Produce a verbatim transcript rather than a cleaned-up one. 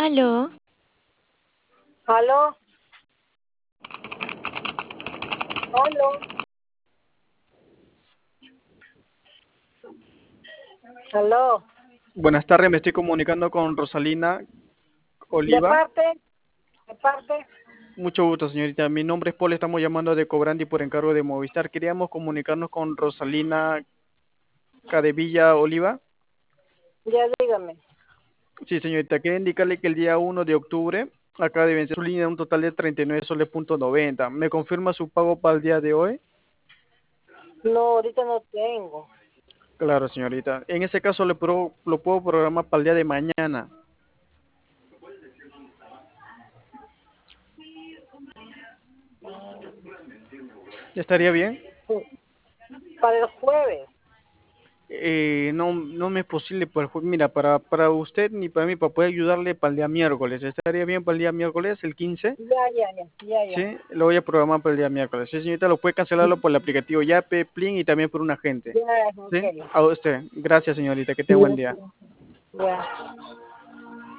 Aló, ¿Aló? ¿Aló? ¿Aló? Buenas tardes, me estoy comunicando con Rosalina ¿De Oliva. parte? ¿De parte? Mucho gusto, señorita. Mi nombre es Paul, estamos llamando de Cobrandi por encargo de Movistar. Queríamos comunicarnos con Rosalina Cadevilla Oliva. Ya dígame. Sí, señorita, quería indicarle que el día uno de octubre acaba de vencer su línea un total de treinta y nueve soles punto noventa. ¿Me confirma su pago para el día de hoy? No, ahorita no tengo. Claro, señorita. En ese caso le pro- lo puedo programar para el día de mañana. ¿Estaría bien? Para el jueves. Eh, no, no me es posible para el jue- Mira, para, para usted ni para mí, para poder ayudarle para el día miércoles. ¿Estaría bien para el día miércoles, el quince? Ya, ya, ya, ya, ya. Sí, lo voy a programar para el día miércoles. Sí, señorita, lo puede cancelarlo por el aplicativo Yape, Plin y también por un agente. Ya, ok. Sí, a usted. Gracias, señorita, que tenga buen día. Ya.